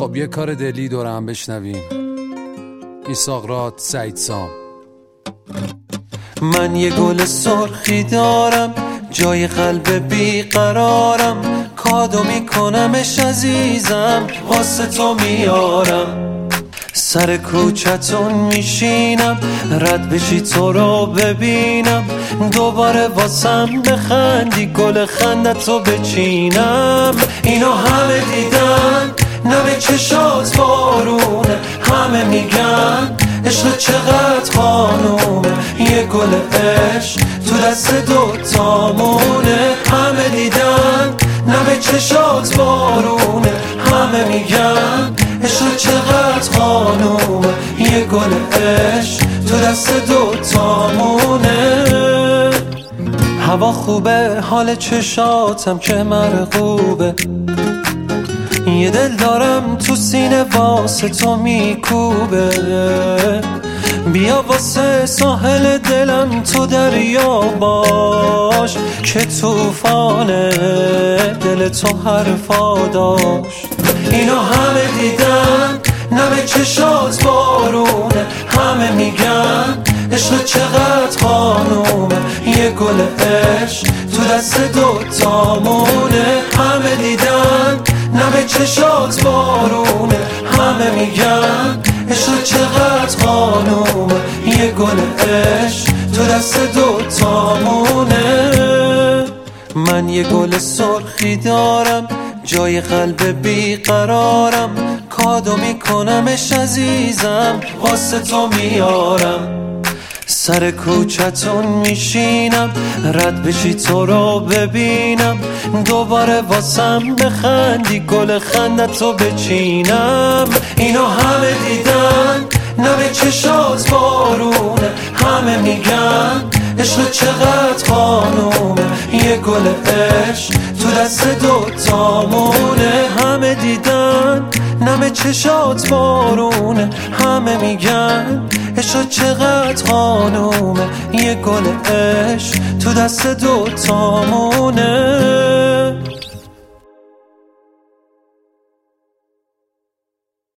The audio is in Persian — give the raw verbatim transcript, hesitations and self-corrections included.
خب یه کار دلی دور هم بشنویم. میساقرات، سعید سام. من یه گل سرخی دارم، جای قلب بیقرارم، کادو میکنمش عزیزم، واسه تو میارم. سر کوچتون میشینم، رد بشی تو رو ببینم، دوباره واسم بخندی، گل خندتو بچینم. اینو همه دیدن، نم چشات بارونه، همه میگن عشق چقدر خانومه، یه گل عشق تو دست دوتامونه. همه دیدن نم چشات بارونه، همه میگن عشق چقدر خانومه، یه گل عشق تو دست دوتامونه. هوا خوبه، حال چشاتم که مرغوبه، یه دل دارم تو سینه واسه تو میکوبه. بیا واسه ساحل دلم تو دریا باش، که توفانه دل تو حرفا داشت. اینو همه دیدن، نم چشات بارونه، همه میگن عشق چقدر خانومه، یه گل عشق تو دست دوتامونه. همه دیدن نم چشات بارونه، همه میگن عشق چقدر خانومه، یه گل عشق تو دست دوتامونه. من یه گل سرخی دارم، جای قلب بیقرارم، کادو میکنمش عزیزم، واسه تو میارم. سر کوچتون میشینم، رد بشی تو رو ببینم، دوباره واسم بخندی، گل خندتو بچینم. اینو همه دیدن، نم چشات بارونه، همه میگن عشق چقدر خانومه، یه گل عشق تو دست دوتامونه. همه دیدن نم چشات بارونه، همه میگن عشق چقدر خانومه، یه گل عشق تو دست دوتامونه.